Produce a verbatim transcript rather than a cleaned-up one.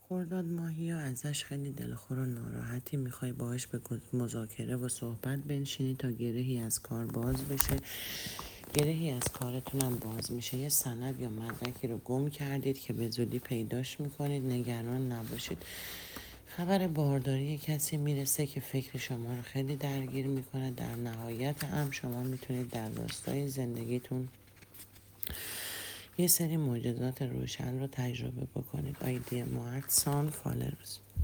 خرداد ماهی ها ازش خیلی دلخور و ناراحتی، میخوای باهاش به مذاکره و صحبت بنشینی تا گرهی از کار باز بشه. گرهی از کارتونم باز میشه. یه سند یا مدرکی رو گم کردید که به زودی پیداش میکنید. نگران نباشید. خبر بارداری کسی میرسه که فکر شما رو خیلی درگیر میکنه. در نهایت هم شما میتونید در راستای زندگیتون یه سری معجزات روشن رو تجربه بکنید. آیدی مارت سان فالروز.